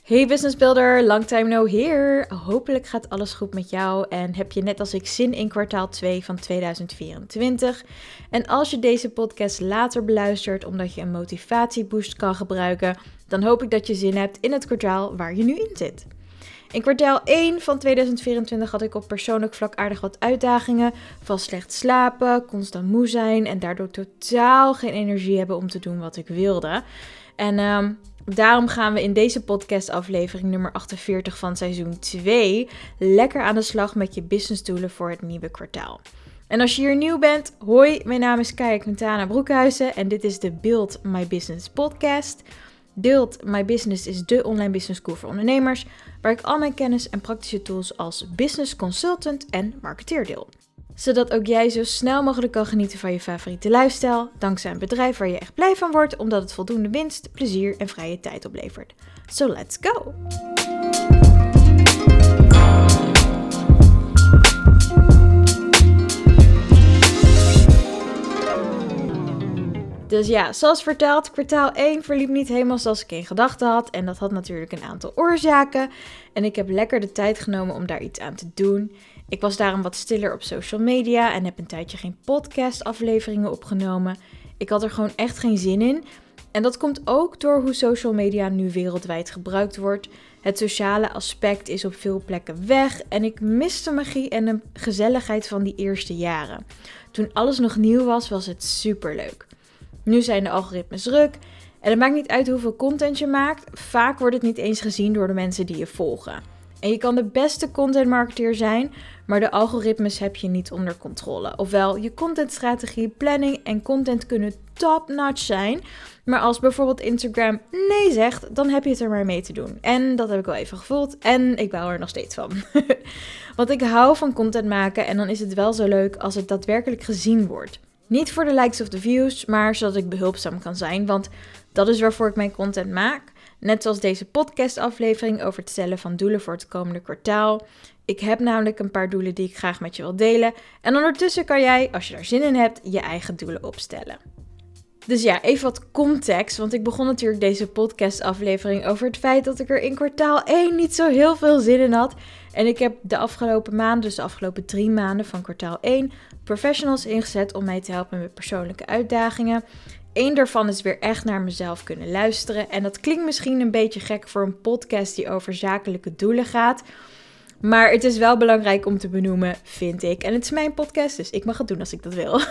Hey business builder, long time no here. Hopelijk gaat alles goed met jou en heb je net als ik zin in kwartaal 2 van 2024. En als je deze podcast later beluistert omdat je een motivatieboost kan gebruiken, dan hoop ik dat je zin hebt in het kwartaal waar je nu in zit. In kwartaal 1 van 2024 had ik op persoonlijk vlak aardig wat uitdagingen, van slecht slapen, constant moe zijn en daardoor totaal geen energie hebben om te doen wat ik wilde. En daarom gaan we in deze podcastaflevering nummer 48 van seizoen 2 lekker aan de slag met je businessdoelen voor het nieuwe kwartaal. En als je hier nieuw bent, hoi, mijn naam is Kaia Quintana Broekhuizen en dit is de Build My Business podcast. Build My Business is de online business school voor ondernemers, waar ik al mijn kennis en praktische tools als business consultant en marketeer deel. Zodat ook jij zo snel mogelijk kan genieten van je favoriete lifestyle, dankzij een bedrijf waar je echt blij van wordt, omdat het voldoende winst, plezier en vrije tijd oplevert. So let's go! Dus ja, zoals verteld, kwartaal 1 verliep niet helemaal zoals ik in gedachten had. En dat had natuurlijk een aantal oorzaken. En ik heb lekker de tijd genomen om daar iets aan te doen. Ik was daarom wat stiller op social media en heb een tijdje geen podcastafleveringen opgenomen. Ik had er gewoon echt geen zin in. En dat komt ook door hoe social media nu wereldwijd gebruikt wordt. Het sociale aspect is op veel plekken weg en ik mis de magie en de gezelligheid van die eerste jaren. Toen alles nog nieuw was, was het superleuk. Nu zijn de algoritmes druk en het maakt niet uit hoeveel content je maakt. Vaak wordt het niet eens gezien door de mensen die je volgen. En je kan de beste content marketeer zijn, maar de algoritmes heb je niet onder controle. Ofwel, je contentstrategie, planning en content kunnen top-notch zijn. Maar als bijvoorbeeld Instagram nee zegt, dan heb je het er maar mee te doen. En dat heb ik wel even gevoeld en ik baal er nog steeds van. Want ik hou van content maken en dan is het wel zo leuk als het daadwerkelijk gezien wordt. Niet voor de likes of de views, maar zodat ik behulpzaam kan zijn, want dat is waarvoor ik mijn content maak. Net zoals deze podcastaflevering over het stellen van doelen voor het komende kwartaal. Ik heb namelijk een paar doelen die ik graag met je wil delen. En ondertussen kan jij, als je daar zin in hebt, je eigen doelen opstellen. Dus ja, even wat context, want ik begon natuurlijk deze podcastaflevering over het feit dat ik er in kwartaal 1 niet zo heel veel zin in had. En ik heb de afgelopen maanden, dus de afgelopen 3 maanden van kwartaal 1, professionals ingezet om mij te helpen met persoonlijke uitdagingen. Eén daarvan is weer echt naar mezelf kunnen luisteren. En dat klinkt misschien een beetje gek voor een podcast die over zakelijke doelen gaat. Maar het is wel belangrijk om te benoemen, vind ik. En het is mijn podcast, dus ik mag het doen als ik dat wil.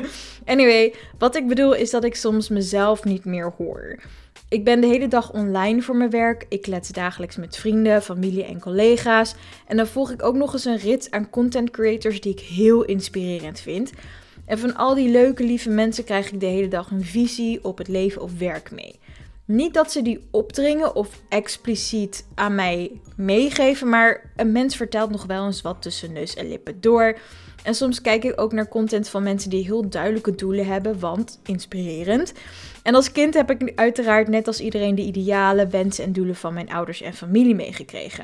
Anyway, wat ik bedoel is dat ik soms mezelf niet meer hoor. Ik ben de hele dag online voor mijn werk. Ik klets dagelijks met vrienden, familie en collega's. En dan volg ik ook nog eens een rit aan content creators die ik heel inspirerend vind. En van al die leuke, lieve mensen krijg ik de hele dag een visie op het leven of werk mee. Niet dat ze die opdringen of expliciet aan mij meegeven, maar een mens vertelt nog wel eens wat tussen neus en lippen door. En soms kijk ik ook naar content van mensen die heel duidelijke doelen hebben, want inspirerend. En als kind heb ik uiteraard net als iedereen de idealen, wensen en doelen van mijn ouders en familie meegekregen.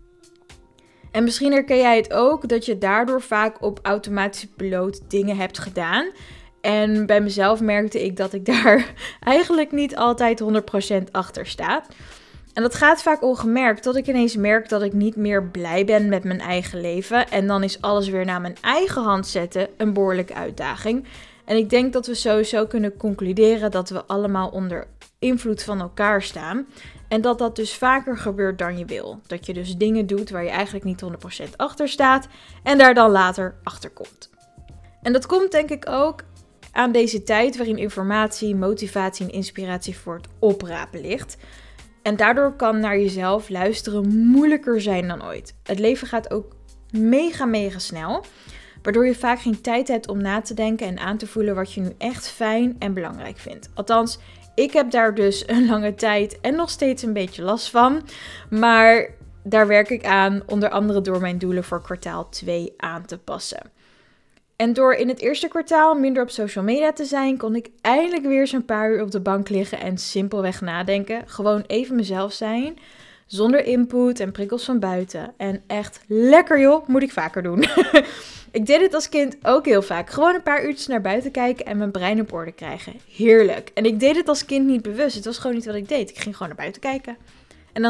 En misschien herken jij het ook, dat je daardoor vaak op automatische piloot dingen hebt gedaan. En bij mezelf merkte ik dat ik daar eigenlijk niet altijd 100% achter sta. En dat gaat vaak ongemerkt, tot ik ineens merk dat ik niet meer blij ben met mijn eigen leven. En dan is alles weer naar mijn eigen hand zetten een behoorlijke uitdaging. En ik denk dat we sowieso kunnen concluderen dat we allemaal onder invloed van elkaar staan. En dat dat dus vaker gebeurt dan je wil. Dat je dus dingen doet waar je eigenlijk niet 100% achter staat en daar dan later achter komt. En dat komt denk ik ook aan deze tijd waarin informatie, motivatie en inspiratie voor het oprapen ligt. En daardoor kan naar jezelf luisteren moeilijker zijn dan ooit. Het leven gaat ook mega snel, waardoor je vaak geen tijd hebt om na te denken en aan te voelen wat je nu echt fijn en belangrijk vindt. Althans, ik heb daar dus een lange tijd en nog steeds een beetje last van. Maar daar werk ik aan, onder andere door mijn doelen voor kwartaal 2 aan te passen. En door in het eerste kwartaal minder op social media te zijn, kon ik eindelijk weer eens een paar uur op de bank liggen en simpelweg nadenken. Gewoon even mezelf zijn, zonder input en prikkels van buiten. En echt lekker joh, moet ik vaker doen. Ik deed het als kind ook heel vaak. Gewoon een paar uurtjes naar buiten kijken en mijn brein op orde krijgen. Heerlijk. En ik deed het als kind niet bewust. Het was gewoon niet wat ik deed. Ik ging gewoon naar buiten kijken. En dan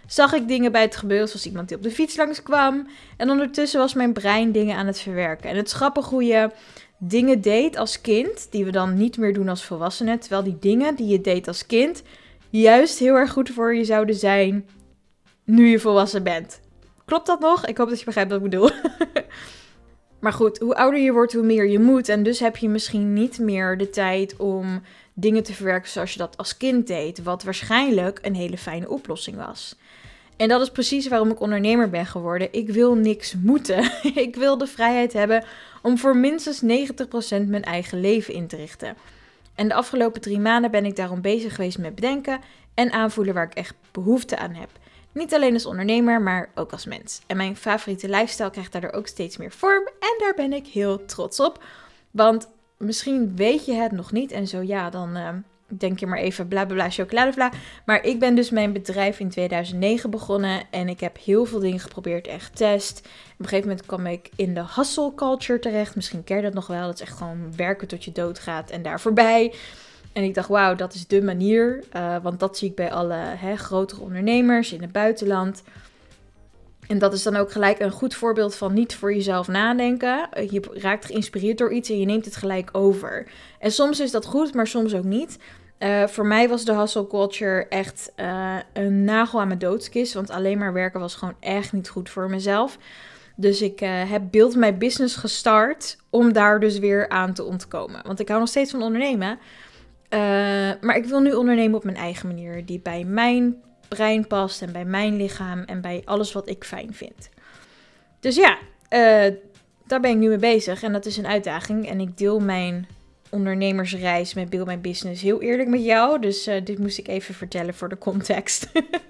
Zag ik dingen bij het gebeuren, zoals iemand die op de fiets langskwam. En ondertussen was mijn brein dingen aan het verwerken. En het is grappig hoe je dingen deed als kind, die we dan niet meer doen als volwassenen. Terwijl die dingen die je deed als kind juist heel erg goed voor je zouden zijn nu je volwassen bent. Klopt dat nog? Ik hoop dat je begrijpt wat ik bedoel. Maar goed, hoe ouder je wordt, hoe meer je moet. En dus heb je misschien niet meer de tijd om dingen te verwerken zoals je dat als kind deed. Wat waarschijnlijk een hele fijne oplossing was. En dat is precies waarom ik ondernemer ben geworden. Ik wil niks moeten. Ik wil de vrijheid hebben om voor minstens 90% mijn eigen leven in te richten. En de afgelopen 3 maanden ben ik daarom bezig geweest met bedenken en aanvoelen waar ik echt behoefte aan heb. Niet alleen als ondernemer, maar ook als mens. En mijn favoriete lifestyle krijgt daardoor ook steeds meer vorm. En daar ben ik heel trots op. Want misschien weet je het nog niet. En zo ja, dan denk je maar even bla bla bla chocoladevla. Maar ik ben dus mijn bedrijf in 2009 begonnen. En ik heb heel veel dingen geprobeerd en getest. Op een gegeven moment kwam ik in de hustle culture terecht. Misschien ken je dat nog wel. Dat is echt gewoon werken tot je doodgaat en daar voorbij. En ik dacht, wauw, dat is dé manier. Want dat zie ik bij alle grotere ondernemers in het buitenland. En dat is dan ook gelijk een goed voorbeeld van niet voor jezelf nadenken. Je raakt geïnspireerd door iets en je neemt het gelijk over. En soms is dat goed, maar soms ook niet. Voor mij was de hustle culture echt een nagel aan mijn doodskist. Want alleen maar werken was gewoon echt niet goed voor mezelf. Dus ik heb Build My Business gestart om daar dus weer aan te ontkomen. Want ik hou nog steeds van ondernemen. Maar ik wil nu ondernemen op mijn eigen manier. Die bij mijn brein past en bij mijn lichaam en bij alles wat ik fijn vind. Dus ja, daar ben ik nu mee bezig. En dat is een uitdaging. En ik deel mijn ondernemersreis met Build My Business heel eerlijk met jou. Dus dit moest ik even vertellen voor de context.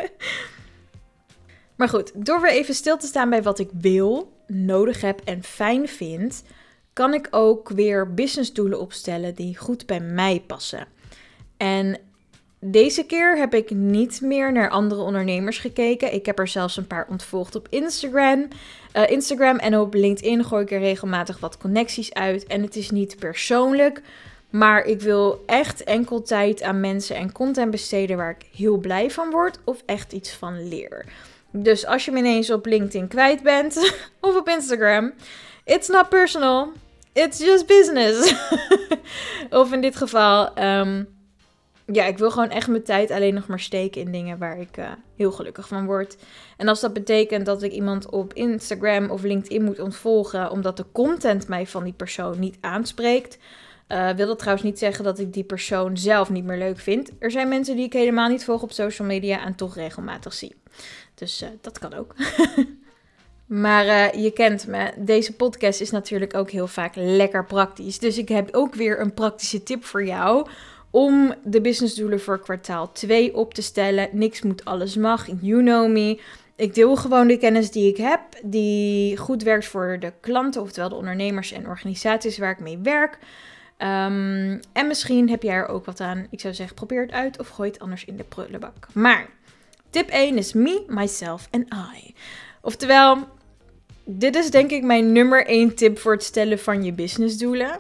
Maar goed, door weer even stil te staan bij wat ik wil, nodig heb en fijn vind, kan ik ook weer businessdoelen opstellen die goed bij mij passen. En deze keer heb ik niet meer naar andere ondernemers gekeken. Ik heb er zelfs een paar ontvolgd op Instagram en op LinkedIn gooi ik er regelmatig wat connecties uit. En het is niet persoonlijk, maar ik wil echt enkel tijd aan mensen en content besteden waar ik heel blij van word of echt iets van leer. Dus als je me ineens op LinkedIn kwijt bent of op Instagram, it's not personal, it's just business. Of in dit geval, ik wil gewoon echt mijn tijd alleen nog maar steken in dingen waar ik heel gelukkig van word. En als dat betekent dat ik iemand op Instagram of LinkedIn moet ontvolgen omdat de content mij van die persoon niet aanspreekt, wil dat trouwens niet zeggen dat ik die persoon zelf niet meer leuk vind. Er zijn mensen die ik helemaal niet volg op social media en toch regelmatig zie. Dus dat kan ook. Maar je kent me, deze podcast is natuurlijk ook heel vaak lekker praktisch. Dus ik heb ook weer een praktische tip voor jou om de businessdoelen voor kwartaal 2 op te stellen. Niks moet, alles mag, you know me. Ik deel gewoon de kennis die ik heb, die goed werkt voor de klanten, oftewel de ondernemers en organisaties waar ik mee werk. En misschien heb jij er ook wat aan. Ik zou zeggen, probeer het uit of gooi het anders in de prullenbak. Maar tip 1 is me, myself and I. Oftewel, dit is denk ik mijn nummer 1 tip voor het stellen van je businessdoelen.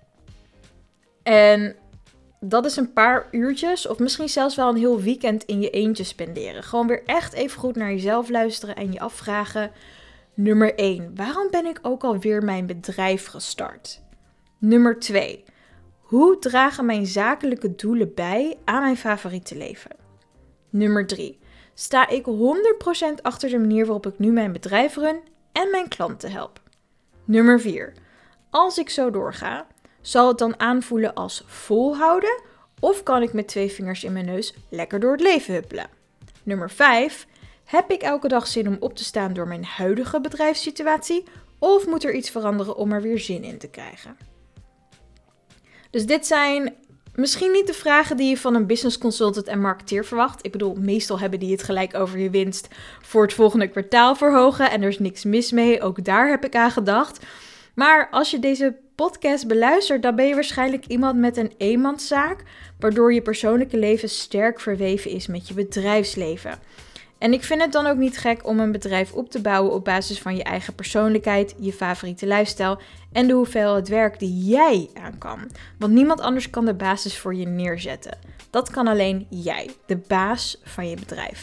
En dat is een paar uurtjes of misschien zelfs wel een heel weekend in je eentje spenderen. Gewoon weer echt even goed naar jezelf luisteren en je afvragen. Nummer 1, waarom ben ik ook alweer mijn bedrijf gestart? Nummer 2, hoe dragen mijn zakelijke doelen bij aan mijn favoriete leven? Nummer 3, sta ik 100% achter de manier waarop ik nu mijn bedrijf run en mijn klanten help? Nummer 4, als ik zo doorga, zal het dan aanvoelen als volhouden of kan ik met 2 vingers in mijn neus lekker door het leven huppelen? Nummer 5, heb ik elke dag zin om op te staan door mijn huidige bedrijfssituatie of moet er iets veranderen om er weer zin in te krijgen? Dus dit zijn misschien niet de vragen die je van een business consultant en marketeer verwacht. Ik bedoel, meestal hebben die het gelijk over je winst voor het volgende kwartaal verhogen en er is niks mis mee. Ook daar heb ik aan gedacht. Maar als je deze podcast beluistert, dan ben je waarschijnlijk iemand met een eenmanszaak, waardoor je persoonlijke leven sterk verweven is met je bedrijfsleven. En ik vind het dan ook niet gek om een bedrijf op te bouwen op basis van je eigen persoonlijkheid, je favoriete lifestyle en de hoeveelheid werk die jij aan kan. Want niemand anders kan de basis voor je neerzetten. Dat kan alleen jij, de baas van je bedrijf.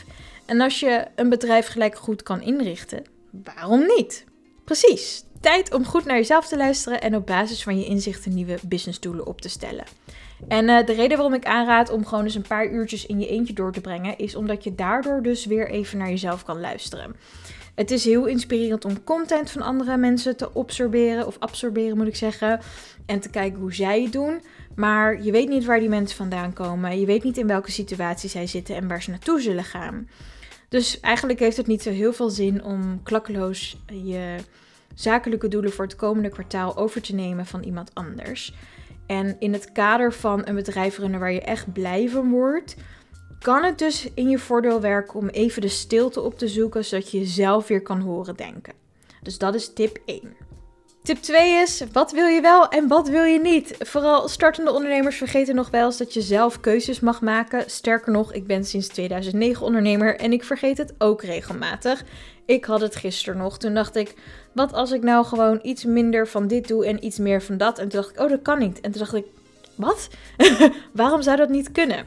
En als je een bedrijf gelijk goed kan inrichten, waarom niet? Precies, tijd om goed naar jezelf te luisteren en op basis van je inzichten nieuwe businessdoelen op te stellen. En de reden waarom ik aanraad om gewoon eens een paar uurtjes in je eentje door te brengen, is omdat je daardoor dus weer even naar jezelf kan luisteren. Het is heel inspirerend om content van andere mensen te absorberen moet ik zeggen. En te kijken hoe zij het doen. Maar je weet niet waar die mensen vandaan komen. Je weet niet in welke situatie zij zitten en waar ze naartoe zullen gaan. Dus eigenlijk heeft het niet zo heel veel zin om klakkeloos je zakelijke doelen voor het komende kwartaal over te nemen van iemand anders. En in het kader van een bedrijf runnen waar je echt blij van wordt, kan het dus in je voordeel werken om even de stilte op te zoeken, zodat je jezelf weer kan horen denken. Dus dat is tip 1. Tip 2 is, wat wil je wel en wat wil je niet? Vooral startende ondernemers vergeten nog wel eens dat je zelf keuzes mag maken. Sterker nog, ik ben sinds 2009 ondernemer en ik vergeet het ook regelmatig. Ik had het gisteren nog. Toen dacht ik, wat als ik nou gewoon iets minder van dit doe en iets meer van dat? En toen dacht ik, oh, dat kan niet. En toen dacht ik, wat? Waarom zou dat niet kunnen?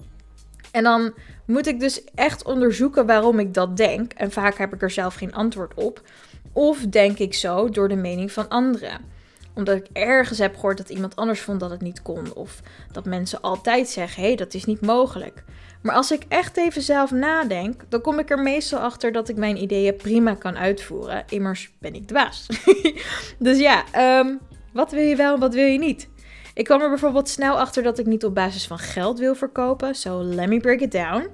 En dan moet ik dus echt onderzoeken waarom ik dat denk. En vaak heb ik er zelf geen antwoord op. Of denk ik zo door de mening van anderen. Omdat ik ergens heb gehoord dat iemand anders vond dat het niet kon. Of dat mensen altijd zeggen, hé, dat is niet mogelijk. Maar als ik echt even zelf nadenk, dan kom ik er meestal achter dat ik mijn ideeën prima kan uitvoeren. Immers ben ik dwaas. Dus ja, wat wil je wel en wat wil je niet? Ik kwam er bijvoorbeeld snel achter dat ik niet op basis van geld wil verkopen. So let me break it down.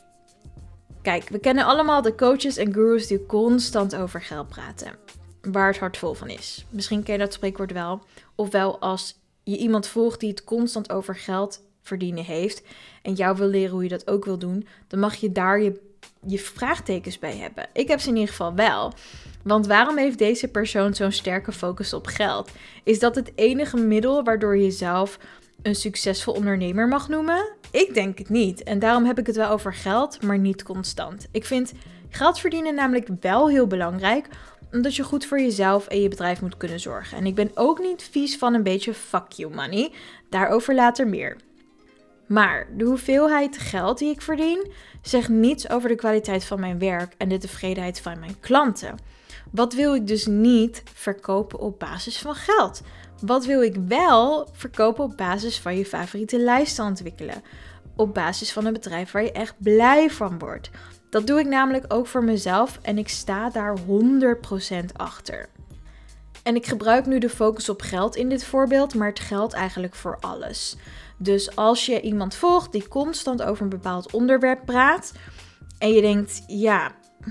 Kijk, we kennen allemaal de coaches en gurus die constant over geld praten. Waar het hart vol van is. Misschien ken je dat spreekwoord wel. Ofwel als je iemand volgt die het constant over geld verdienen heeft en jou wil leren hoe je dat ook wil doen, dan mag je daar je vraagtekens bij hebben. Ik heb ze in ieder geval wel. Want waarom heeft deze persoon zo'n sterke focus op geld? Is dat het enige middel waardoor je jezelf een succesvol ondernemer mag noemen? Ik denk het niet. En daarom heb ik het wel over geld, maar niet constant. Ik vind geld verdienen namelijk wel heel belangrijk, omdat je goed voor jezelf en je bedrijf moet kunnen zorgen. En ik ben ook niet vies van een beetje fuck you money. Daarover later meer. Maar de hoeveelheid geld die ik verdien zegt niets over de kwaliteit van mijn werk en de tevredenheid van mijn klanten. Wat wil ik dus niet verkopen op basis van geld? Wat wil ik wel verkopen op basis van je favoriete lijst ontwikkelen? Op basis van een bedrijf waar je echt blij van wordt. Dat doe ik namelijk ook voor mezelf en ik sta daar 100% achter. En ik gebruik nu de focus op geld in dit voorbeeld, maar het geldt eigenlijk voor alles. Dus als je iemand volgt die constant over een bepaald onderwerp praat en je denkt, ja,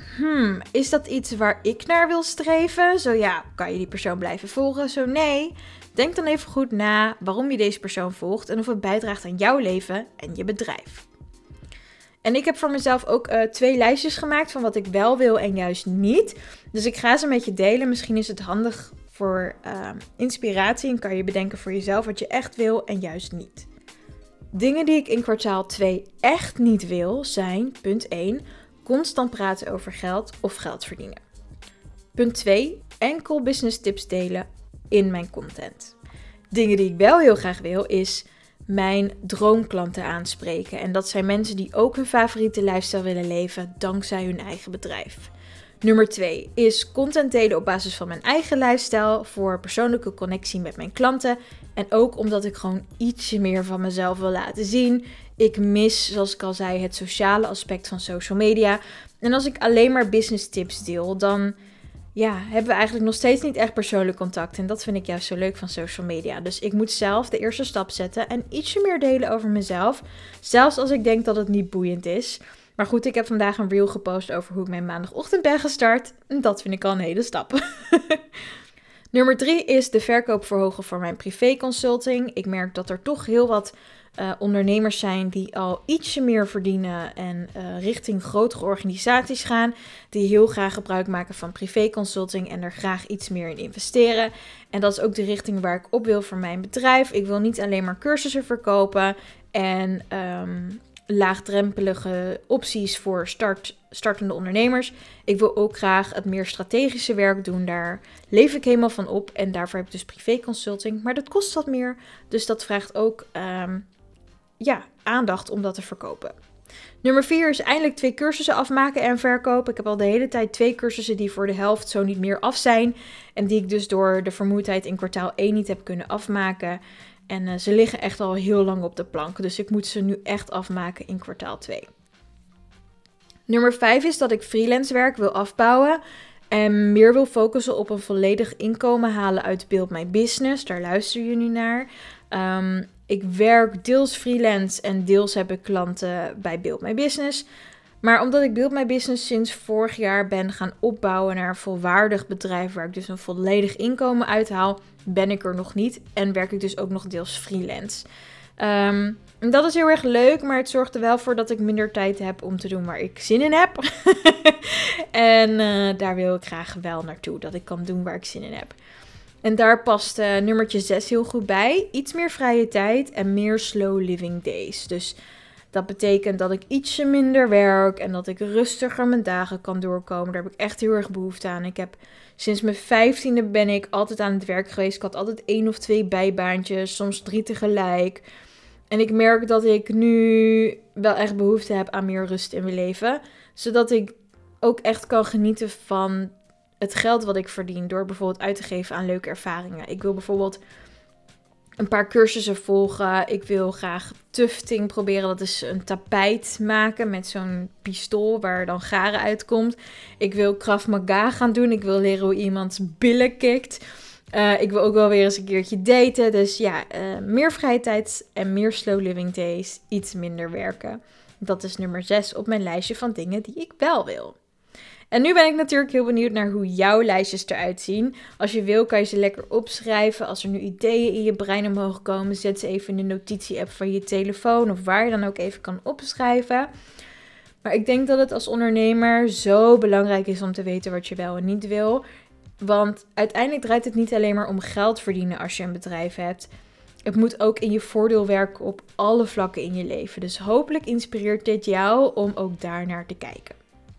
is dat iets waar ik naar wil streven? Zo ja, kan je die persoon blijven volgen? Zo nee, denk dan even goed na waarom je deze persoon volgt en of het bijdraagt aan jouw leven en je bedrijf. En ik heb voor mezelf ook 2 lijstjes gemaakt van wat ik wel wil en juist niet. Dus ik ga ze met je delen. Misschien is het handig voor inspiratie en kan je bedenken voor jezelf wat je echt wil en juist niet. Dingen die ik in kwartaal 2 echt niet wil zijn, punt 1, constant praten over geld of geld verdienen. Punt 2, enkel business tips delen in mijn content. Dingen die ik wel heel graag wil is mijn droomklanten aanspreken. En dat zijn mensen die ook hun favoriete lifestyle willen leven dankzij hun eigen bedrijf. Nummer 2 is content delen op basis van mijn eigen lifestyle voor persoonlijke connectie met mijn klanten. En ook omdat ik gewoon ietsje meer van mezelf wil laten zien. Ik mis, zoals ik al zei, het sociale aspect van social media. En als ik alleen maar business tips deel, dan hebben we eigenlijk nog steeds niet echt persoonlijk contact. En dat vind ik juist zo leuk van social media. Dus ik moet zelf de eerste stap zetten en ietsje meer delen over mezelf. Zelfs als ik denk dat het niet boeiend is. Maar goed, ik heb vandaag een reel gepost over hoe ik mijn maandagochtend ben gestart. En dat vind ik al een hele stap. Nummer 3 is de verkoop verhogen voor mijn privéconsulting. Ik merk dat er toch heel wat ondernemers zijn die al ietsje meer verdienen en richting grotere organisaties gaan. Die heel graag gebruik maken van privéconsulting en er graag iets meer in investeren. En dat is ook de richting waar ik op wil voor mijn bedrijf. Ik wil niet alleen maar cursussen verkopen en laagdrempelige opties voor startende ondernemers. Ik wil ook graag het meer strategische werk doen. Daar leef ik helemaal van op. En daarvoor heb ik dus privéconsulting. Maar dat kost wat meer. Dus dat vraagt ook aandacht om dat te verkopen. Nummer 4 is eindelijk 2 cursussen afmaken en verkopen. Ik heb al de hele tijd 2 cursussen die voor de helft zo niet meer af zijn. En die ik dus door de vermoeidheid in kwartaal 1 niet heb kunnen afmaken. En ze liggen echt al heel lang op de plank. Dus ik moet ze nu echt afmaken in kwartaal 2. Nummer 5 is dat ik freelance werk wil afbouwen. En meer wil focussen op een volledig inkomen halen uit Build My Business. Daar luister je nu naar. Ik werk deels freelance en deels heb ik klanten bij Build My Business. Maar omdat ik Build My Business sinds vorig jaar ben gaan opbouwen naar een volwaardig bedrijf waar ik dus een volledig inkomen uithaal, ben ik er nog niet. En werk ik dus ook nog deels freelance. En dat is heel erg leuk, maar het zorgt er wel voor dat ik minder tijd heb om te doen waar ik zin in heb. En daar wil ik graag wel naartoe, dat ik kan doen waar ik zin in heb. En daar past nummertje 6 heel goed bij. Iets meer vrije tijd en meer slow living days. Dus dat betekent dat ik ietsje minder werk en dat ik rustiger mijn dagen kan doorkomen. Daar heb ik echt heel erg behoefte aan. Ik heb sinds mijn 15e ben ik altijd aan het werk geweest. Ik had altijd 1 of 2 bijbaantjes, soms 3 tegelijk. En ik merk dat ik nu wel echt behoefte heb aan meer rust in mijn leven. Zodat ik ook echt kan genieten van het geld wat ik verdien door bijvoorbeeld uit te geven aan leuke ervaringen. Ik wil bijvoorbeeld een paar cursussen volgen. Ik wil graag tufting proberen. Dat is een tapijt maken met zo'n pistool waar dan garen uitkomt. Ik wil Krav Maga gaan doen. Ik wil leren hoe iemands billen kikt. Ik wil ook wel weer eens een keertje daten. Dus ja, meer vrije tijd en meer slow living days. Iets minder werken. Dat is nummer 6 op mijn lijstje van dingen die ik wel wil. En nu ben ik natuurlijk heel benieuwd naar hoe jouw lijstjes eruit zien. Als je wil kan je ze lekker opschrijven. Als er nu ideeën in je brein omhoog komen, zet ze even in de notitie-app van je telefoon. Of waar je dan ook even kan opschrijven. Maar ik denk dat het als ondernemer zo belangrijk is om te weten wat je wel en niet wil. Want uiteindelijk draait het niet alleen maar om geld verdienen als je een bedrijf hebt. Het moet ook in je voordeel werken op alle vlakken in je leven. Dus hopelijk inspireert dit jou om ook daar naar te kijken.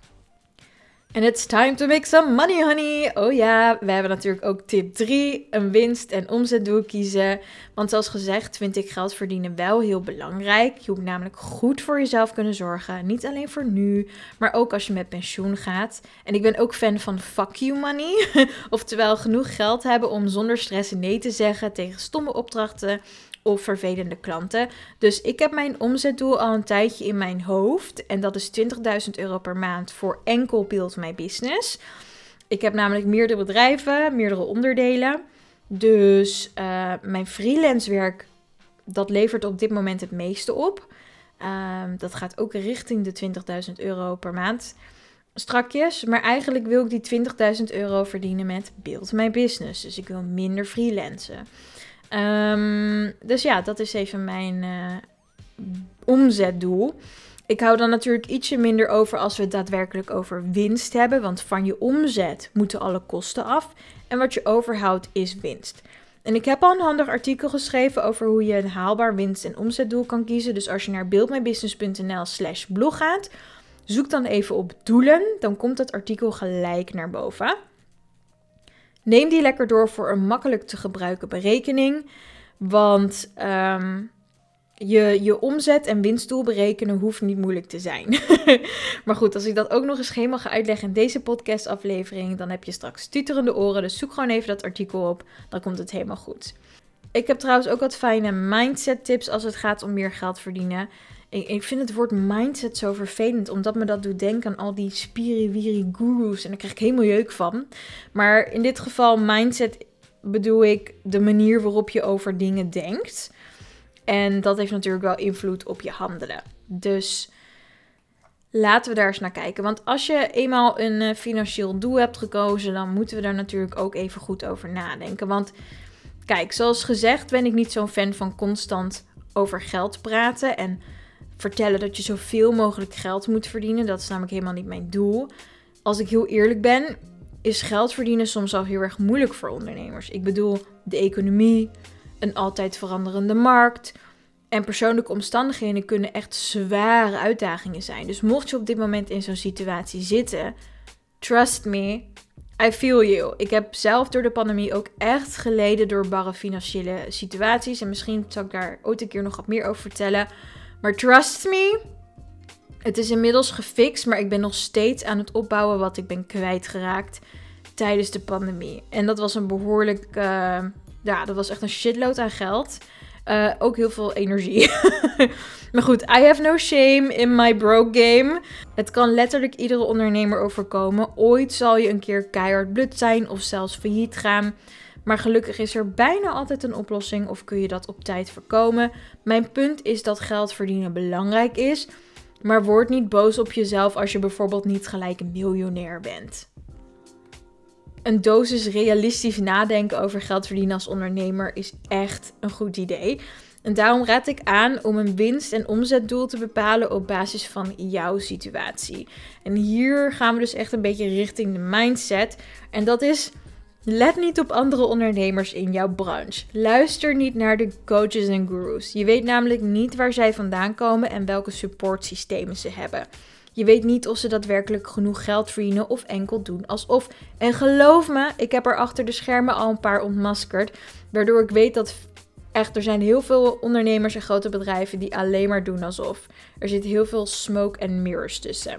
And it's time to make some money, honey. Oh ja, we hebben natuurlijk ook tip 3, een winst- en omzetdoel kiezen. Want zoals gezegd vind ik geld verdienen wel heel belangrijk. Je moet namelijk goed voor jezelf kunnen zorgen. Niet alleen voor nu, maar ook als je met pensioen gaat. En ik ben ook fan van fuck you money. Oftewel genoeg geld hebben om zonder stress nee te zeggen tegen stomme opdrachten of vervelende klanten. Dus ik heb mijn omzetdoel al een tijdje in mijn hoofd. En dat is €20.000 per maand voor enkel Build My Business. Ik heb namelijk meerdere bedrijven, meerdere onderdelen. Dus mijn freelance werk, dat levert op dit moment het meeste op. Dat gaat ook richting de €20.000 per maand strakjes. Maar eigenlijk wil ik die €20.000 verdienen met Build My Business. Dus ik wil minder freelancen. Dus ja, dat is even mijn omzetdoel. Ik hou dan natuurlijk ietsje minder over als we het daadwerkelijk over winst hebben. Want van je omzet moeten alle kosten af. En wat je overhoudt is winst. En ik heb al een handig artikel geschreven over hoe je een haalbaar winst- en omzetdoel kan kiezen. Dus als je naar buildmybusiness.nl/blog gaat, zoek dan even op doelen. Dan komt het artikel gelijk naar boven. Neem die lekker door voor een makkelijk te gebruiken berekening. Want je omzet- en winstdoel berekenen hoeft niet moeilijk te zijn. Maar goed, als ik dat ook nog eens helemaal ga uitleggen in deze podcastaflevering, dan heb je straks tuterende oren. Dus zoek gewoon even dat artikel op, dan komt het helemaal goed. Ik heb trouwens ook wat fijne mindset tips als het gaat om meer geld verdienen. Ik vind het woord mindset zo vervelend, omdat me dat doet denken aan al die spiriwiri gurus. En daar krijg ik helemaal jeuk van. Maar in dit geval mindset bedoel ik de manier waarop je over dingen denkt. En dat heeft natuurlijk wel invloed op je handelen. Dus laten we daar eens naar kijken. Want als je eenmaal een financieel doel hebt gekozen, dan moeten we daar natuurlijk ook even goed over nadenken. Want kijk, zoals gezegd ben ik niet zo'n fan van constant over geld praten en vertellen dat je zoveel mogelijk geld moet verdienen. Dat is namelijk helemaal niet mijn doel. Als ik heel eerlijk ben, is geld verdienen soms al heel erg moeilijk voor ondernemers. Ik bedoel, de economie, een altijd veranderende markt en persoonlijke omstandigheden kunnen echt zware uitdagingen zijn. Dus mocht je op dit moment in zo'n situatie zitten, trust me, I feel you. Ik heb zelf door de pandemie ook echt geleden door barre financiële situaties. En misschien zal ik daar ooit een keer nog wat meer over vertellen. Maar trust me, Het is inmiddels gefixt, maar ik ben nog steeds aan het opbouwen wat ik ben kwijtgeraakt tijdens de pandemie. En dat was een behoorlijk, dat was echt een shitload aan geld. Ook heel veel energie. Maar goed, I have no shame in my broke game. Het kan letterlijk iedere ondernemer overkomen. Ooit zal je een keer keihard blut zijn of zelfs failliet gaan. Maar gelukkig is er bijna altijd een oplossing of kun je dat op tijd voorkomen. Mijn punt is dat geld verdienen belangrijk is. Maar word niet boos op jezelf als je bijvoorbeeld niet gelijk een miljonair bent. Een dosis realistisch nadenken over geld verdienen als ondernemer is echt een goed idee. En daarom raad ik aan om een winst- en omzetdoel te bepalen op basis van jouw situatie. En hier gaan we dus echt een beetje richting de mindset. En dat is, let niet op andere ondernemers in jouw branche. Luister niet naar de coaches en gurus. Je weet namelijk niet waar zij vandaan komen en welke supportsystemen ze hebben. Je weet niet of ze daadwerkelijk genoeg geld verdienen of enkel doen alsof. En geloof me, ik heb er achter de schermen al een paar ontmaskerd. Waardoor ik weet dat er zijn heel veel ondernemers en grote bedrijven die alleen maar doen alsof. Er zit heel veel smoke en mirrors tussen.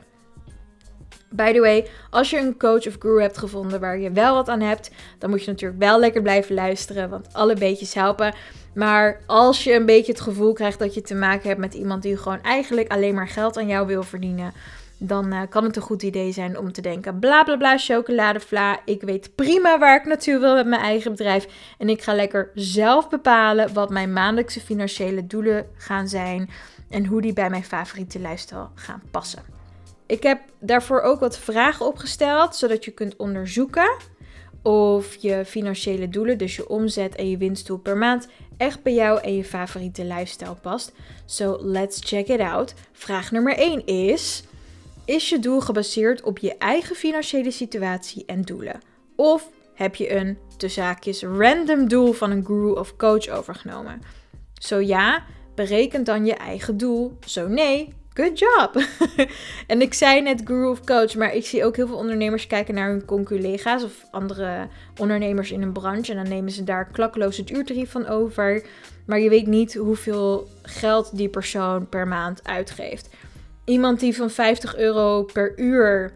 By the way, als je een coach of guru hebt gevonden waar je wel wat aan hebt, dan moet je natuurlijk wel lekker blijven luisteren, want alle beetjes helpen. Maar als je een beetje het gevoel krijgt dat je te maken hebt met iemand die gewoon eigenlijk alleen maar geld aan jou wil verdienen, dan kan het een goed idee zijn om te denken, bla bla bla, chocoladevla, ik weet prima waar ik naartoe wil met mijn eigen bedrijf en ik ga lekker zelf bepalen wat mijn maandelijkse financiële doelen gaan zijn en hoe die bij mijn favoriete lifestyle gaan passen. Ik heb daarvoor ook wat vragen opgesteld, zodat je kunt onderzoeken of je financiële doelen, dus je omzet en je winstdoel per maand, echt bij jou en je favoriete lifestyle past. So let's check it out. Vraag nummer 1 is je doel gebaseerd op je eigen financiële situatie en doelen? Of heb je een, tussen haakjes, random doel van een guru of coach overgenomen? Zo ja, bereken dan je eigen doel. Zo nee, good job! En ik zei net guru of coach, maar ik zie ook heel veel ondernemers kijken naar hun conculega's of andere ondernemers in een branche. En dan nemen ze daar klakkeloos het uurtarief van over. Maar je weet niet hoeveel geld die persoon per maand uitgeeft. Iemand die van €50 per uur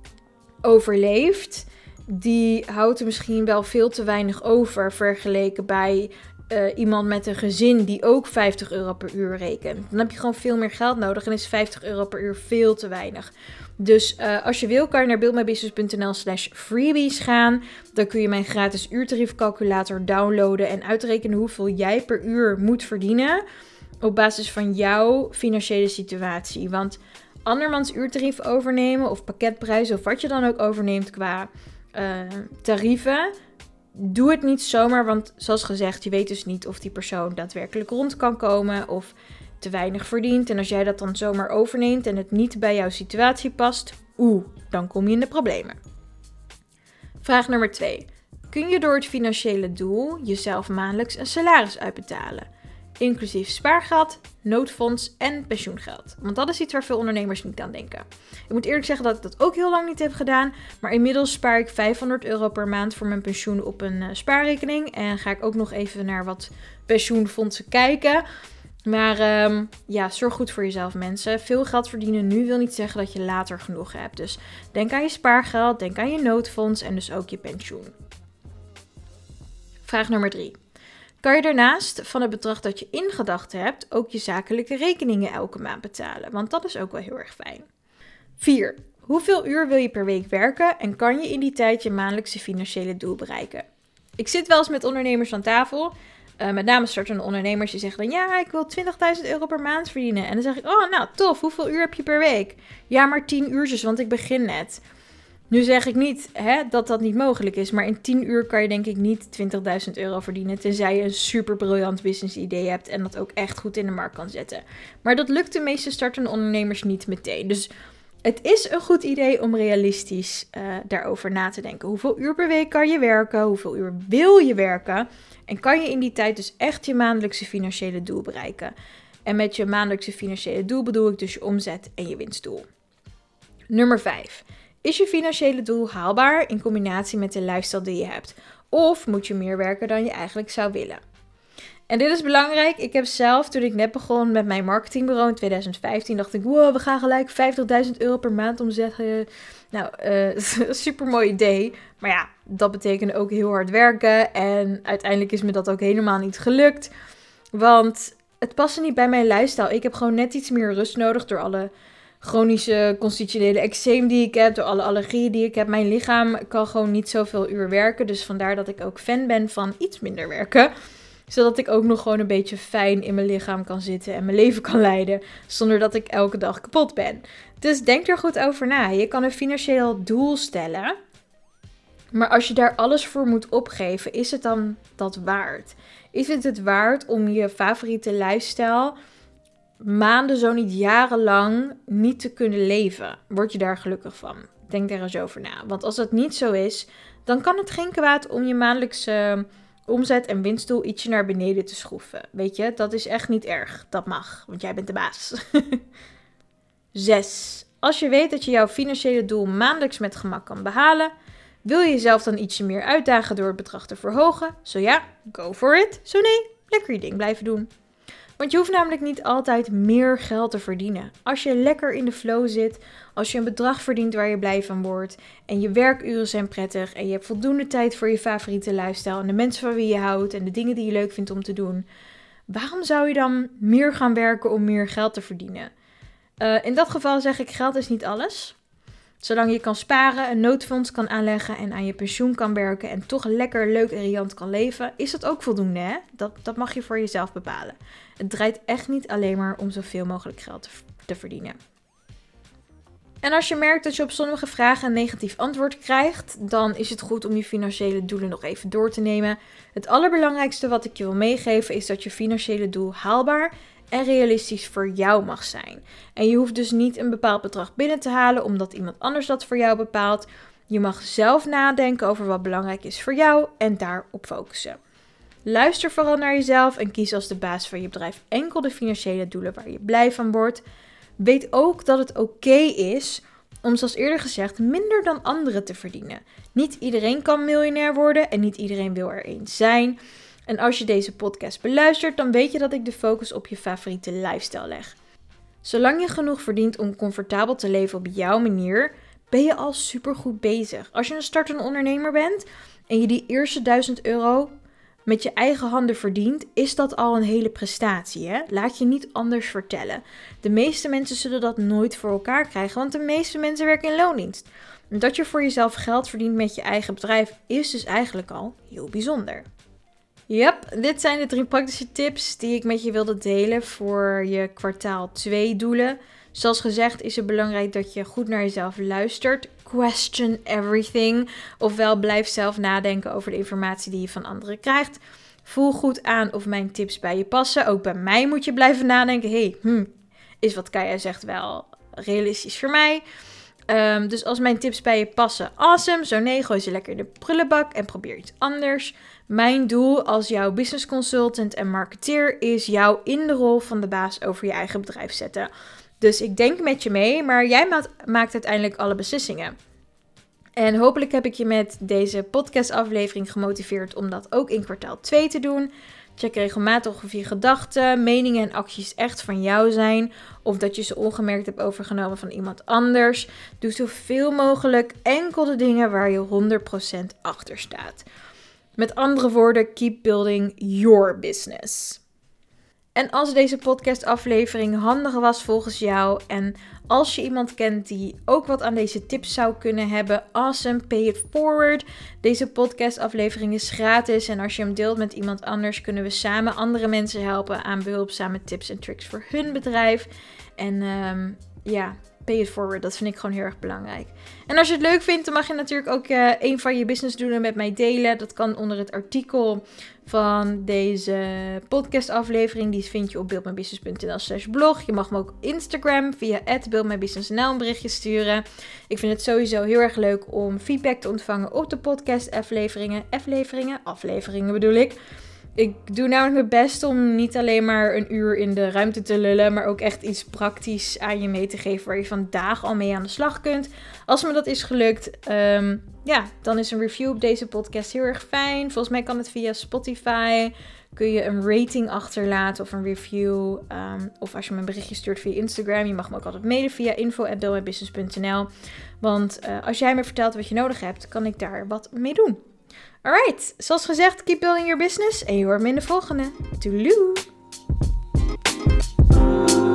overleeft, die houdt er misschien wel veel te weinig over vergeleken bij iemand met een gezin die ook €50 per uur rekent. Dan heb je gewoon veel meer geld nodig en is €50 per uur veel te weinig. Dus als je wil kan je naar buildmybusiness.nl/freebies gaan. Dan kun je mijn gratis uurtariefcalculator downloaden en uitrekenen hoeveel jij per uur moet verdienen op basis van jouw financiële situatie. Want andermans uurtarief overnemen of pakketprijzen of wat je dan ook overneemt qua tarieven, doe het niet zomaar, want zoals gezegd, je weet dus niet of die persoon daadwerkelijk rond kan komen of te weinig verdient. En als jij dat dan zomaar overneemt en het niet bij jouw situatie past, dan kom je in de problemen. Vraag nummer 2. Kun je door het financiële doel jezelf maandelijks een salaris uitbetalen? Inclusief spaargeld, noodfonds en pensioengeld. Want dat is iets waar veel ondernemers niet aan denken. Ik moet eerlijk zeggen dat ik dat ook heel lang niet heb gedaan. Maar inmiddels spaar ik €500 per maand voor mijn pensioen op een spaarrekening. En ga ik ook nog even naar wat pensioenfondsen kijken. Maar zorg goed voor jezelf, mensen. Veel geld verdienen nu wil niet zeggen dat je later genoeg hebt. Dus denk aan je spaargeld, denk aan je noodfonds en dus ook je pensioen. Vraag nummer 3. Kan je daarnaast van het bedrag dat je in gedachten hebt ook je zakelijke rekeningen elke maand betalen? Want dat is ook wel heel erg fijn. 4. Hoeveel uur wil je per week werken en kan je in die tijd je maandelijkse financiële doel bereiken? Ik zit wel eens met ondernemers aan tafel. Met name startende ondernemers die zeggen dan, ja, ik wil €20.000 per maand verdienen. En dan zeg ik, oh, nou, tof, hoeveel uur heb je per week? Ja, maar 10 uurtjes, want ik begin net. Nu zeg ik niet dat dat niet mogelijk is, maar in 10 uur kan je denk ik niet €20.000 verdienen, tenzij je een super briljant business idee hebt en dat ook echt goed in de markt kan zetten. Maar dat lukt de meeste startende ondernemers niet meteen. Dus het is een goed idee om realistisch daarover na te denken. Hoeveel uur per week kan je werken? Hoeveel uur wil je werken? En kan je in die tijd dus echt je maandelijkse financiële doel bereiken? En met je maandelijkse financiële doel bedoel ik dus je omzet en je winstdoel. Nummer 5. Is je financiële doel haalbaar in combinatie met de lifestyle die je hebt? Of moet je meer werken dan je eigenlijk zou willen? En dit is belangrijk. Ik heb zelf, toen ik net begon met mijn marketingbureau in 2015, dacht ik, wow, we gaan gelijk €50.000 per maand omzetten. Nou, super mooi idee. Maar ja, dat betekende ook heel hard werken. En uiteindelijk is me dat ook helemaal niet gelukt. Want het paste niet bij mijn lifestyle. Ik heb gewoon net iets meer rust nodig door alle chronische constitutionele eczeem die ik heb, door alle allergieën die ik heb. Mijn lichaam kan gewoon niet zoveel uur werken. Dus vandaar dat ik ook fan ben van iets minder werken. Zodat ik ook nog gewoon een beetje fijn in mijn lichaam kan zitten en mijn leven kan leiden. Zonder dat ik elke dag kapot ben. Dus denk er goed over na. Je kan een financieel doel stellen. Maar als je daar alles voor moet opgeven, is het dan dat waard? Is het waard om je favoriete lifestyle maanden, zo niet jarenlang, niet te kunnen leven? Word je daar gelukkig van? Denk daar eens over na. Want als dat niet zo is, dan kan het geen kwaad om je maandelijkse omzet en winstdoel ietsje naar beneden te schroeven. Weet je, dat is echt niet erg. Dat mag, want jij bent de baas. 6. Als je weet dat je jouw financiële doel maandelijks met gemak kan behalen, wil je jezelf dan ietsje meer uitdagen door het bedrag te verhogen? Zo ja, go for it. Zo nee, lekker je ding blijven doen. Want je hoeft namelijk niet altijd meer geld te verdienen. Als je lekker in de flow zit, als je een bedrag verdient waar je blij van wordt en je werkuren zijn prettig en je hebt voldoende tijd voor je favoriete lifestyle en de mensen van wie je houdt en de dingen die je leuk vindt om te doen, waarom zou je dan meer gaan werken om meer geld te verdienen? In dat geval zeg ik, geld is niet alles. Zolang je kan sparen, een noodfonds kan aanleggen en aan je pensioen kan werken en toch lekker, leuk en riant kan leven, is dat ook voldoende, hè? Dat mag je voor jezelf bepalen. Het draait echt niet alleen maar om zoveel mogelijk geld te verdienen. En als je merkt dat je op sommige vragen een negatief antwoord krijgt, dan is het goed om je financiële doelen nog even door te nemen. Het allerbelangrijkste wat ik je wil meegeven is dat je financiële doel haalbaar en realistisch voor jou mag zijn. En je hoeft dus niet een bepaald bedrag binnen te halen omdat iemand anders dat voor jou bepaalt. Je mag zelf nadenken over wat belangrijk is voor jou en daarop focussen. Luister vooral naar jezelf en kies als de baas van je bedrijf enkel de financiële doelen waar je blij van wordt. Weet ook dat het oké is om, zoals eerder gezegd, minder dan anderen te verdienen. Niet iedereen kan miljonair worden en niet iedereen wil er een zijn. En als je deze podcast beluistert, dan weet je dat ik de focus op je favoriete lifestyle leg. Zolang je genoeg verdient om comfortabel te leven op jouw manier, ben je al supergoed bezig. Als je een startende ondernemer bent en je die eerste €1000 met je eigen handen verdient, is dat al een hele prestatie, hè? Laat je niet anders vertellen. De meeste mensen zullen dat nooit voor elkaar krijgen, want de meeste mensen werken in loondienst. Dat je voor jezelf geld verdient met je eigen bedrijf is dus eigenlijk al heel bijzonder. Yep, dit zijn de 3 praktische tips die ik met je wilde delen voor je kwartaal 2 doelen. Zoals gezegd is het belangrijk dat je goed naar jezelf luistert. Question everything. Ofwel blijf zelf nadenken over de informatie die je van anderen krijgt. Voel goed aan of mijn tips bij je passen. Ook bij mij moet je blijven nadenken. Is wat Kaya zegt wel realistisch voor mij? Dus als mijn tips bij je passen, awesome. Zo nee, gooi ze lekker in de prullenbak en probeer iets anders. Mijn doel als jouw business consultant en marketeer is jou in de rol van de baas over je eigen bedrijf zetten. Dus ik denk met je mee, maar jij maakt uiteindelijk alle beslissingen. En hopelijk heb ik je met deze podcastaflevering gemotiveerd om dat ook in kwartaal 2 te doen. Check regelmatig of je gedachten, meningen en acties echt van jou zijn. Of dat je ze ongemerkt hebt overgenomen van iemand anders. Doe zoveel mogelijk enkel de dingen waar je 100% achter staat. Met andere woorden, keep building your business. En als deze podcastaflevering handig was volgens jou en als je iemand kent die ook wat aan deze tips zou kunnen hebben, awesome, pay it forward. Deze podcastaflevering is gratis en als je hem deelt met iemand anders kunnen we samen andere mensen helpen aan behulpzame tips en tricks voor hun bedrijf. En pay it forward, dat vind ik gewoon heel erg belangrijk. En als je het leuk vindt, dan mag je natuurlijk ook een van je businessdoelen met mij delen. Dat kan onder het artikel van deze podcastaflevering. Die vind je op buildmybusiness.nl/blog. Je mag me ook op Instagram via @buildmybusinessnl een berichtje sturen. Ik vind het sowieso heel erg leuk om feedback te ontvangen op de podcastafleveringen. Afleveringen bedoel ik. Ik doe namelijk mijn best om niet alleen maar een uur in de ruimte te lullen, maar ook echt iets praktisch aan je mee te geven waar je vandaag al mee aan de slag kunt. Als me dat is gelukt, dan is een review op deze podcast heel erg fijn. Volgens mij kan het via Spotify. Kun je een rating achterlaten of een review. Of als je me een berichtje stuurt via Instagram. Je mag me ook altijd mailen via info@buildmybusiness.nl. Want als jij me vertelt wat je nodig hebt, kan ik daar wat mee doen. Alright, zoals gezegd, keep building your business. En je hoort me in de volgende. Toedeloe!